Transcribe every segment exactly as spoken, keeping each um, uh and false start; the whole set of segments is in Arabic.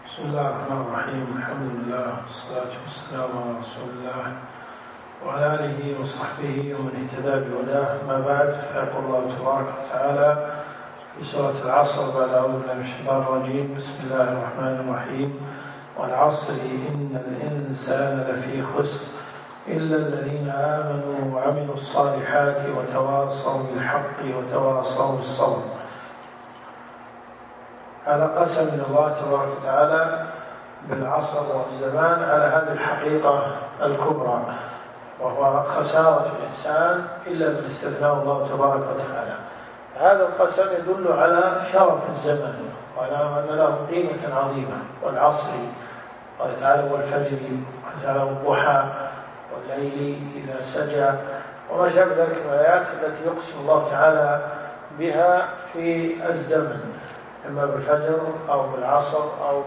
بسم الله الرحمن الرحيم. الحمد لله والصلاة والسلام على رسول الله وعلى آله وصحبه ومن اهتدى بهداه. ما بعد، فيقول الله تبارك وتعالى في سورة العصر بعد أعوذ بالله من الشيطان الرجيم: بسم الله الرحمن الرحيم: والعصر إن الإنسان لفي خسر إلا الذين آمنوا وعملوا الصالحات وتواصوا بالحق وتواصوا بالصبر. هذا قسم من الله تبارك وتعالى بالعصر والزمان على هذه الحقيقة الكبرى، وهو خسارة الإنسان إلا من استثناه الله تبارك وتعالى. هذا القسم يدل على شرف الزمن وعلى أن له قيمة عظيمة. والعصر قال تعالى: والفجر وجعله الضحى والليل إذا سجى، وما شابه ذلك من الآيات التي يقسم الله تعالى بها في الزمن، إما بالفجر أو بالعصر أو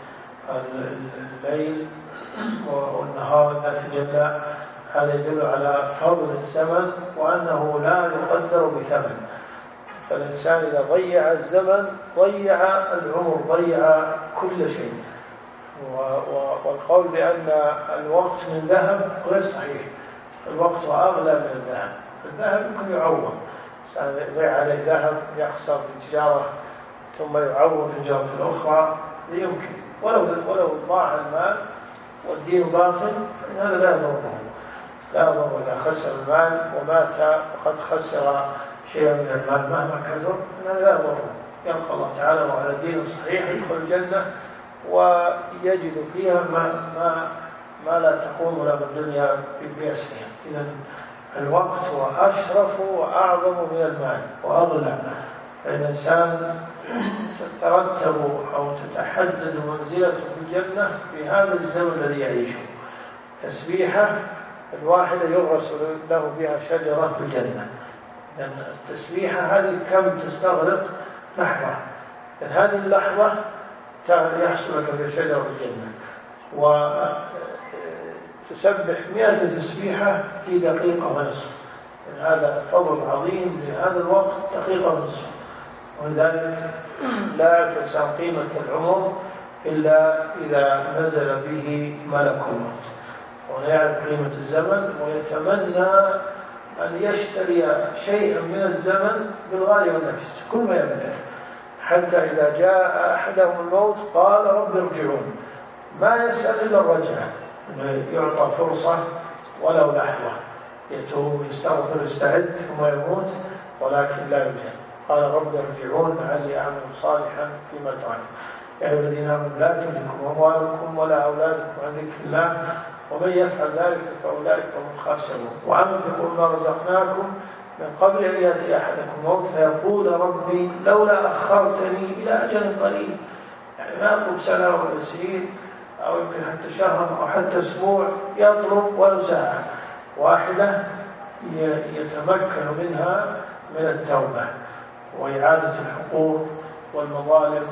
بالليل والنهار إذا تجلى. هذا يدل على فضل الزمن وأنه لا يقدر بثمن. فالإنسان إذا ضيع الزمن ضيع العمر، ضيع كل شيء. والقول بأن الوقت من ذهب غير صحيح. الوقت أغلى من الذهب. الذهب يمكن يعوض، يضيع عليه ذهب يخسر في التجارة ثم يعوض في التجارة الأخرى، يمكن. ولو ولو ضاع المال والدين باطل فإن هذا لا يضره، لا يضر إذا خسر المال ومات وقد خسر شيئا من المال مهما كثر، فإن هذا لا يضره. يلقى الله تعالى وعلى الدين الصحيح، يدخل الجنة ويجد فيها ما ما ما لا تقوم له الدنيا بأسرها. إذن الوقت هو أشرف وأعظم من المال وأغلى. الإنسان تترتب أو تتحدد منزلته في الجنة في هذا الزمن الذي يعيشه. تسبيحة الواحدة يغرس له بها شجرة في الجنة. لأن التسبيحة هذه كم تستغرق لحظة، لأن هذه اللحظة يحصل لك في شجرة في الجنة، وتسبح مئة تسبيحة في دقيقة ونصف. هذا فضل عظيم لهذا الوقت، دقيقة ونصف. ولذلك لا يعرف قيمة العمر إلا إذا نزل به ملك الموت، ولا يعرف قيمة الزمن ويتمنى أن يشتري شيئا من الزمن بالغالي والنفيس كل ما يملك، حتى إذا جاء أحدهم الموت قال: رب ارجعون. ما يسأل إلا الرجعة، يعطى فرصة ولو لحظة، يتوب يستغفر يستعد ثم يموت، ولكن لا يجاب. قال: رب ارجعون لعلي أعمل صالحا فيما تركت. يا أيها الذين آمنوا لا تلهكم أموالكم ولا أولادكم عن ذكر الله ومن يفعل ذلك فأولئك هم الخاسرون. وأنفقوا مما رزقناكم من قبل أن يأتي أحدكم موت فيقول: ربي لولا أخرتني إلى أجل قريب. يعني ما يطلب سنة ولا سنين أو يمكن حتى شهر أو حتى أسبوع، يطلب ولو ساعة واحدة يتمكن منها من التوبة وإعادة الحقوق والمظالم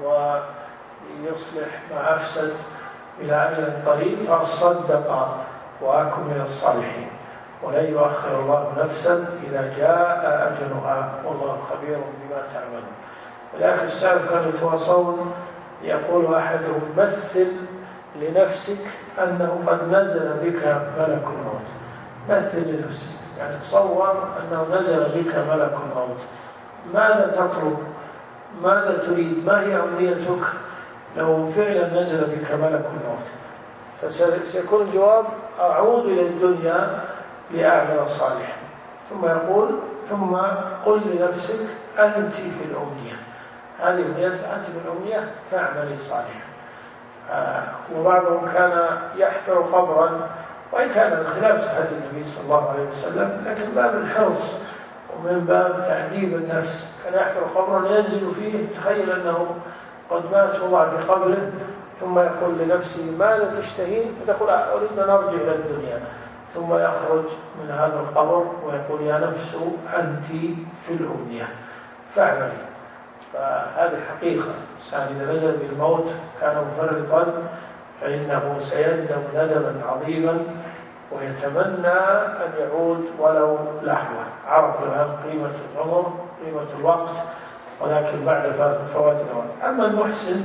ويصلح ما أفسد إلى أجل قريب، فأصدق وأكن من الصالحين. ولن يؤخر الله نفسا إذا جاء أجلها والله خبير بما تعملون. ولكن السلف كانوا يتواصون، يقول أحدهم: مثل لنفسك أنه قد نزل بك ملك الموت. مثل لنفسك، يعني تصور أنه نزل بك ملك الموت. ماذا تطلب؟ ماذا تريد؟ ما هي أمنيتك لو فعلا نزل بك ملك الموت؟ فسيكون الجواب: أعود إلى الدنيا لأعمل صالحا. ثم يقول: ثم قل لنفسك أنت في الأمنية، هذه أمنيتك، أنت في الأمنية فاعملي صالحا. آه وبعضهم كان يحفر قبرا، وإن كان الخلاف حديث النبي صلى الله عليه وسلم، لكن باب الحرص ومن باب تعذيب النفس كان يحفر قبرا ينزل فيه، تخيل أنه قد مات وضع في قبره، ثم يقول لنفسه: ماذا تشتهين؟ فتقول: أريد أن أرجع إلى الدنيا. ثم يخرج من هذا القبر ويقول: يا نفس أنت في الأمنية فاعملي. فهذه حقيقة. الإنسان إذا نزل بالموت كان مفرطا فإنه سيندم ندما عظيما ويتمنى أن يعود ولو لحظة. عرف الآن قيمة العمر، قيمة الوقت، ولكن بعد فوات الأوان. أما المحسن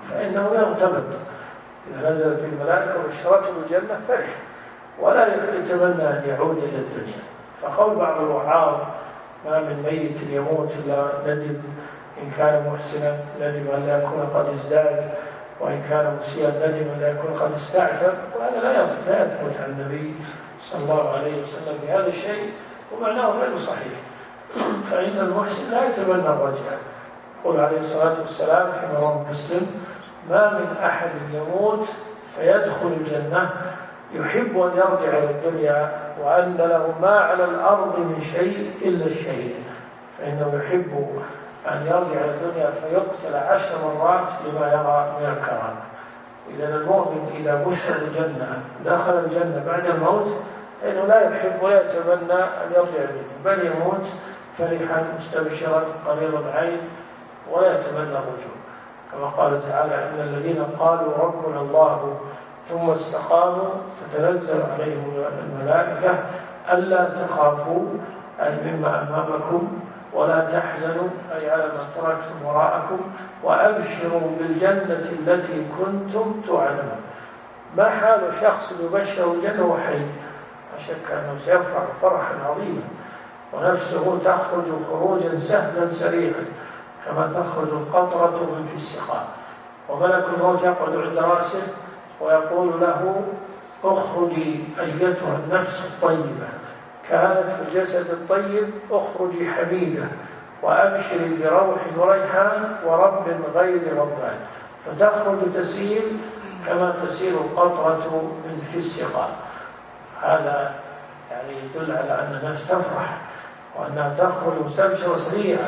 فإنه يغتبط. إذا نزل في الملائكة وبشرته بالجنة فرح ولا يتمنى أن يعود إلى الدنيا. فقول بعض الوعاظ ما من ميت يموت إلا ندم إن كان محسنا ندم أن لا يكون قد ازداد، وإن كان مسيئا ندم أن لا يكون قد استعتب، وهذا لا يثبت عن النبي صلى الله عليه وسلم بهذا الشيء، ومعناه غير صحيح. فإن المحسن لا يتمنى الرجعة. يقول عليه الصلاة والسلام في رواه مسلم: ما من أحد يموت فيدخل الجنة يحب أن يرجع إلى الدنيا وأن له ما على الأرض من شيء إلا الشهيد، فإنه يحب أن يرجع إلى الدنيا فيقتل عشر مرات لما يرى من الكرامة. إذا المؤمن إذا بشر الجنة دخل الجنة بعد الموت فإنه لا يحب ولا يتمنى أن يرجع إلى الدنيا، بل يموت فرحا مستبشرا قرير العين ولا يتمنى الرجوع، كما قال تعالى: إن الذين قالوا ربنا الله ثم استقاموا تتنزل عليهم الملائكة ألا تخافوا أي مما أمامكم ولا تحزنوا أي على ما تركتم وراءكم وأبشروا بالجنة التي كنتم توعدون. ما حال شخص يبشر الجنة وحي؟ لا شك أنه سيفرح فرحا عظيما، ونفسه تخرج خروجا سهلا سريعا كما تخرج القطرة من في السقاء، وملك الموت يقعد عند رأسه ويقول له: اخرجي أيتها النفس الطيبة كانت في الجسد الطيب، اخرجي حميدة وأبشري بروح وريحان ورب غير ربان، فتخرج تسيل كما تسيل القطرة من في السقاء. هذا يعني يدل على أن النفس تفرح وأنها تخرج مستبشرة سريعة،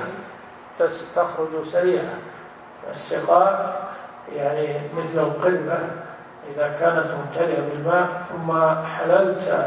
تخرج سريعة. السقاء يعني مثل القربة إذا كانت ممتلئة بالماء ثم حللت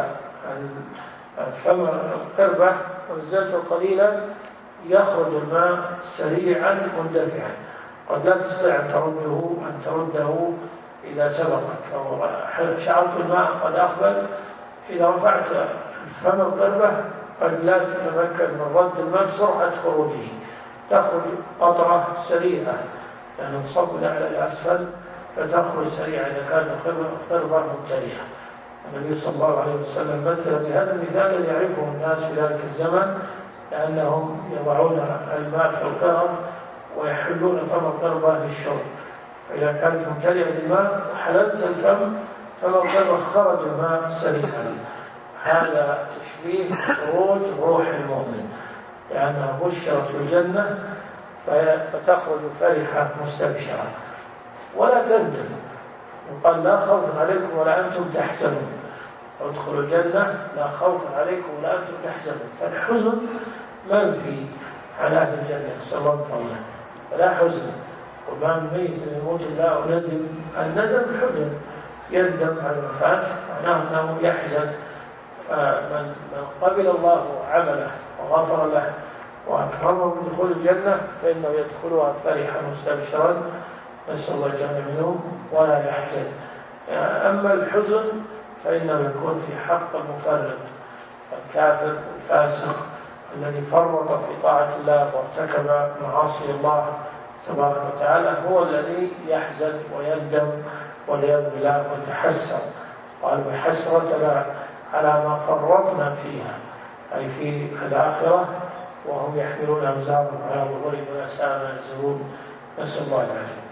فم القربة ونزلته قليلا يخرج الماء سريعا مندفعا، قد لا تستطيع أن ترده أن ترده إذا سبقك أو شعرت الماء قد أقبل، إذا رفعت فم القربة قد لا تتمكن من رد الماء بسرعة خروجه، تخرج قطرة سريعة لأنه تصب من أعلى إلى أسفل فتخرج سريعا إذا كانت القربة ممتلئة. النبي صلى الله عليه وسلم مثل بهذا المثال الذي يعرفه الناس في ذلك الزمن، لأنهم يضعون الماء في القرب ويحلون فم القربة للشرب، فإذا كانت ممتلئة بالماء وحللت الفم فم القربة خرج الماء سريعا. هذا تشبيه خروج روح المؤمن، لأنها بشرت الجنة فتخرج فرحة مستبشرة ولا تندم. يقال: لا خوف عليكم ولا أنتم تحزنون، ادخلوا الجنة لا خوف عليكم ولا أنتم تحزنون. فالحزن منفي على أهل الجنة، نسأل الله فضله، فلا حزن. وما من ميت يموت الله وندم. الندم حزن، يندم على ما فات، معناه أنه يحزن. فمن قبل الله عمله وغفر له وأكرمه بدخول الجنة فإنه يدخلها فرحا مستبشرا، نسأل الله الجنة منهم، ولا يحزن. أما الحزن فإنه يكون في حق المفرط الكافر الفاسق الذي فرط في طاعة الله وارتكب معاصي الله تبارك وتعالى، هو الذي يحزن ويندم والعياذ بالله ويتحسر. قال: وحسرتنا على ما فرطنا فيها، أي في الآخرة، وهم يحملون أوزارهم على ظهورهم ولا ساء ما يزرون، نسأل الله العافية.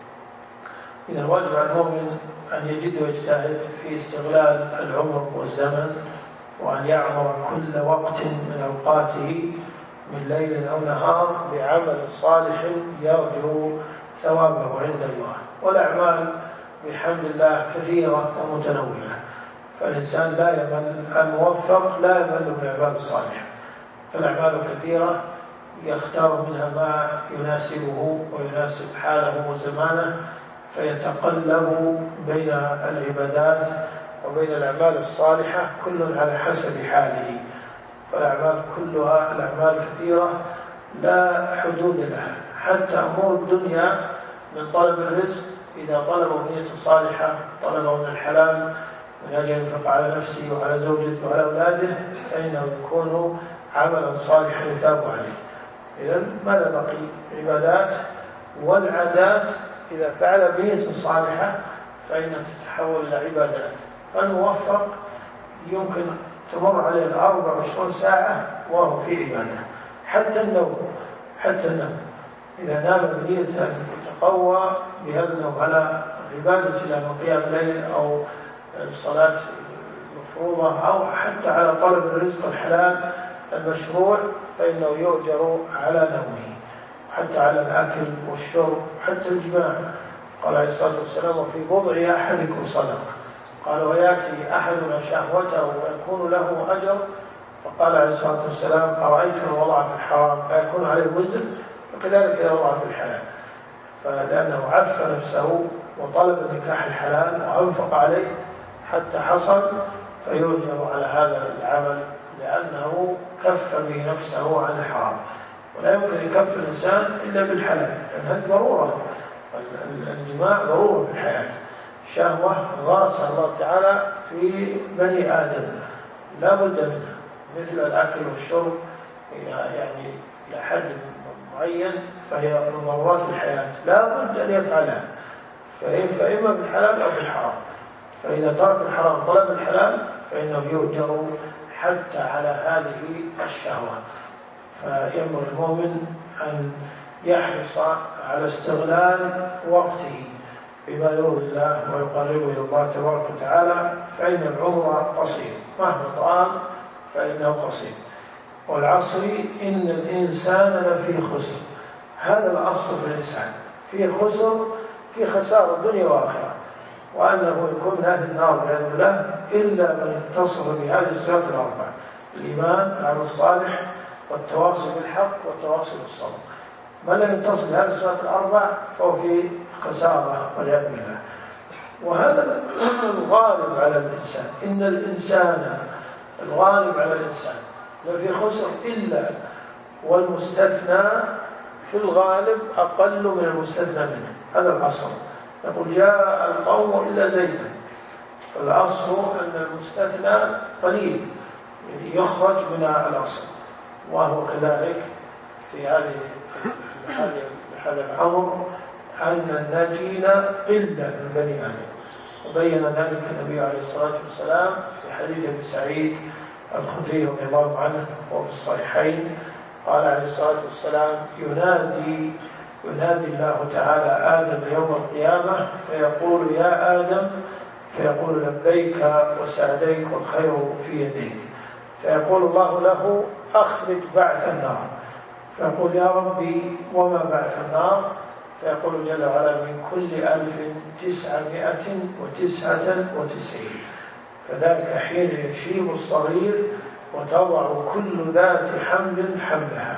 إذا الواجب على المؤمن أن يجد ويجتهد في استغلال العمر والزمن، وأن يعمر كل وقت من أوقاته من ليل أو نهار بعمل صالح يرجو ثوابه عند الله. والأعمال بحمد الله كثيرة ومتنوعة، فالإنسان لا يمل، الموفق لا يمل من الأعمال الصالحة، فالأعمال كثيرة يختار منها ما يناسبه ويناسب حاله وزمانه، فيتقلب بين العبادات وبين الأعمال الصالحة كل على حسب حاله. فالأعمال كلها الأعمال كثيرة لا حدود لها، حتى أمور الدنيا من طلب الرزق إذا طلبوا نية صالحة، طلبوا من الحلال من أجل ينفق على نفسه وعلى زوجته وعلى أولاده، فإنه يكون عملا صالحا يثاب عليه. إذن ماذا بقي؟ عبادات والعادات إذا فعل بنية صالحة فإنها تتحول إلى عبادات. فالموفق يمكن تمر عليه الأربع وعشرون ساعة وهو في عبادة. حتى النوم حتى النوم إذا نام بنية أن يتقوى بهذا النوم على عبادة إلى قيام الليل أو الصلاة المفروضة أو حتى على طلب الرزق الحلال المشروع، فإنه يؤجر على نومه، حتى على الأكل والشرب حتى الجماع. قال عليه الصلاة والسلام: وفي بضع أحدكم صدقة. قال: ويأتي أحدنا شهوته ويكون له أجر. فقال عليه الصلاة والسلام: أرأيت من وضع في الحرام فيكون عليه وزر، وكذلك يضع في الحلال. فلأنه عف نفسه وطلب النكاح الحلال وأنفق عليه حتى حصل، فيؤجر على هذا العمل لأنه كف به نفسه عن الحرام. ولا يمكن يكف الإنسان إلا بالحلال، لأن هذه ضرورة. الجماع ضرورة في الحياة، شهوة غاصة الله تعالى في بني آدم لا بد منها، مثل الأكل والشرب يعني إلى حد معين، فهي من ضرورات الحياة لا بد أن يفعلها، فإما بالحلال أو بالحرام. فإذا ترك الحرام طلب الحلال فإنه يؤجر حتى على هذه الشهوة. فيأمر المؤمن أن يحرص على استغلال وقته بما يرضي الله ويقربه إلى الله تبارك وتعالى، فإن العمر قصير مهما طال فإنه قصير. والعصر إن الإنسان لفي خسر. هذا الأصل في الإنسان، فيه خسر، في خسارة الدنيا والآخرة، وأنه يكون من أهل النار والعياذ بالله إلا من اتصف بهذه الصفات الأربع: الإيمان، العمل الصالح، والتواصي بالحق، والتواصي بالصبر. من لم يتصف بهذه الصفات الأربع فهو في خسارة والعياذ بالله. وهذا الغالب على الإنسان، إن الإنسان الغالب على الإنسان لفي خسر إلا والمستثنى في الغالب أقل من المستثنى منه. هذا الأصل. نقول: جاء القوم إلا زيدا. فالأصل أن المستثنى قليل يخرج من الأصل، وهو كذلك في هذه هذا الأمر أن الناجين قلة من بني آدم. وبين ذلك النبي عليه الصلاة والسلام في حديث ابن سعيد الخدري رضي الله عنه وفي الصحيحين. قال عليه الصلاة والسلام: ينادي ينادي الله تعالى آدم يوم القيامة فيقول: يا آدم، فيقول: لبيك وسعديك والخير في يديك. فيقول الله له: أخرج بعث النار. فيقول: يا ربي وما بعث النار؟ فيقول جل وعلا: من كل ألف تسعمائة وتسعة وتسعين. فذلك حين يشيب الصغير وتضع كل ذات حمل حملها.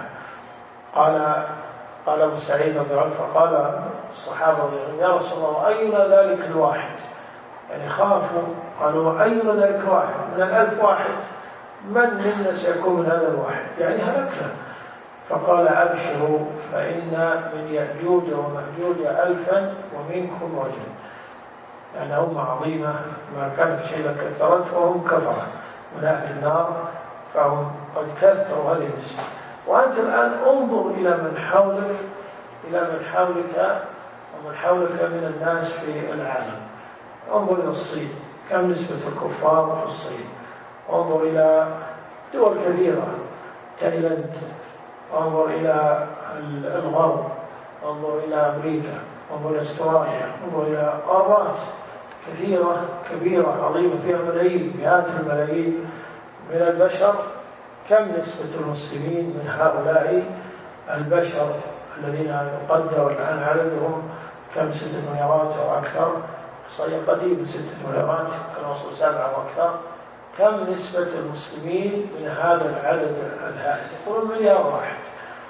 قال قال ابو سعيد رضي الله عنه: فقال الصحابه رضي الله عنهم: يا رسول الله، اينا ذلك الواحد؟ يعني خافوا، قالوا: اينا ذلك الواحد من الالف واحد؟ من منا سيكون من هذا الواحد؟ يعني هلكنا. فقال: ابشروا، فان من يأجوج ومأجوج ألفا ومنكم رجل. يعني أمة عظيمة ما كانت شيئا كثرت، وهم كفرة من أهل النار، فهم قد كثروا هذه النسبة. وأنت الآن انظر إلى من حولك إلى من حولك ومن حولك من الناس في العالم. انظر إلى الصين، كم نسبة الكفار في الصين؟ انظر إلى دول كثيرة، تايلاند، انظر إلى الغرب، انظر إلى أمريكا، انظر إلى استراليا، انظر إلى قارات كثيرة كبيرة عظيمة فيها ملايين مئات الملايين من البشر. كم نسبة المسلمين من هؤلاء البشر الذين يقدر الآن عددهم كم؟ ستة مليارات أو أكثر. صحيح قديم ستة مليارات، كان وصل سبعة وأكثر. كم نسبة المسلمين من هذا العدد الهائل؟ يقولون مليار واحد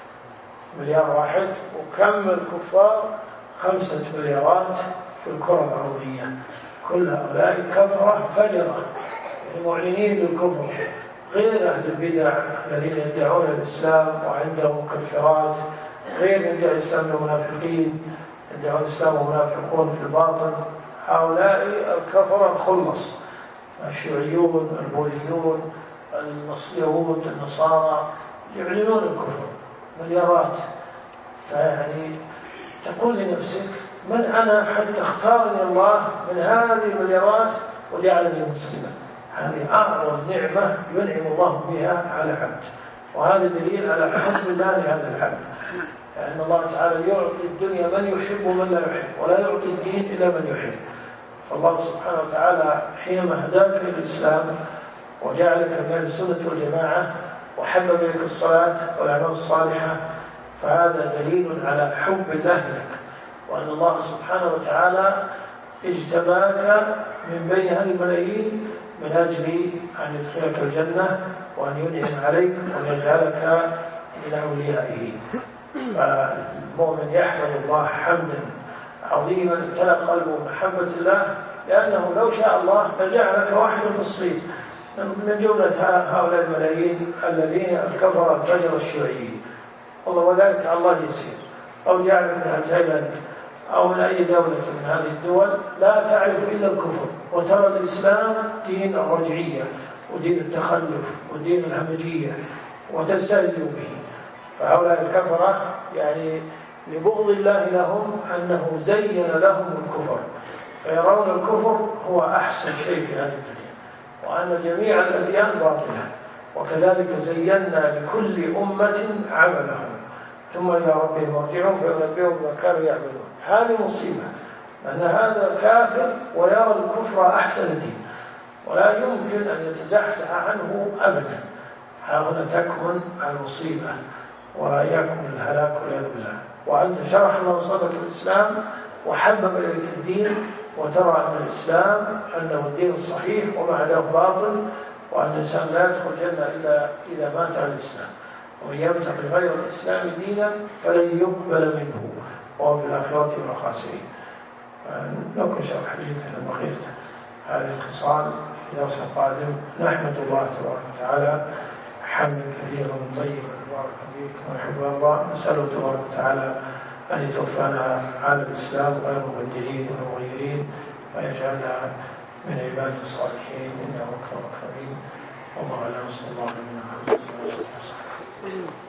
مليار واحد. وكم الكفار؟ خمسة مليارات في الكرة الأرضية. كل هؤلاء كفرة فجرة، يعني معلنين للكفر، غير أهل البدع الذين يدعون الإسلام وعندهم مكفرات، غير يدعي الإسلام المنافقين، يدعون الإسلام ومنافقون في الباطن. هؤلاء الكفرة الخلص، الشيوعيون، البوذيون، اليهود، النصارى، يعلنون الكفر مليارات. فيعني تقول لنفسك من أنا حتى اختارني الله من هذه المليارات وجعلني مسلما؟ هذه أعظم نعمة ينعم الله بها على عبد، وهذا دليل على حب الله لهذا العبد، لأن الله تعالى يعطي الدنيا من يحب ومن لا يحب، ولا يعطي الدين إلا من يحب. فالله سبحانه وتعالى حينما هداك للإسلام وجعلك من السنة والجماعة وحبب إليك الصلاة والأعمال الصالحة، فهذا دليل على حب الله لك، وأن الله سبحانه وتعالى اجتباك من بين هذه الملايين من أجل أن يدخلك الجنة وأن ينعم عليك وأن يجعلك من أوليائه. فالمؤمن يحمد الله حمدا عظيما امتلأ قلبه محبة الله، لأنه لو شاء الله لجعلك واحدا في الصين من جملة هؤلاء الملايين الذين الكفر الفجر الشيوعيين، والله وذلك على الله يسير. أو جعلك من تايلاند أو من أي دولة من هذه الدول لا تعرف إلا الكفر، وترى الإسلام دين الرجعية ودين التخلف ودين الهمجية وتستهزئ به. فهؤلاء الكفرة يعني لبغض الله لهم أنه زين لهم الكفر، فيرون الكفر هو أحسن شيء في هذه الدنيا، وأن جميع الأديان باطلة. وكذلك زينا لكل أمة عملهم ثم إلى ربهم مرجعهم فينبئهم بما كانوا يعملون. هذه مصيبة، أن هذا كافر ويرى الكفر أحسن دين ولا يمكن أن يتزحزح عنه أبدا. ها هنا تكمن المصيبة ويكمن الهلاك والعياذ بالله. وأنت شرح الله صدرك الإسلام وحبب إليك الدين، وترى أن الإسلام أنه الدين الصحيح وما عداه باطل، وأن الإنسان لا يدخل الجنة إلا إذا مات على الإسلام، ومن يبتغي غير الإسلام دينا فلن يقبل منه وهو في الآخرة من الخاسرين. نكمل شرح حديثنا الأخير هذه الخصال في درس قادم. نحمد الله تبارك وتعالى حمدا كثيرا طيبا مباركا فيه كما يحب الله. نسأله تبارك وتعالى أن يتوفانا على الإسلام غير مبدلين ولا مغيرين، ويجعلنا من عباد الصالحين إنه أكرم أكرمين. والله أعلم. صلى الله عليه وسلم.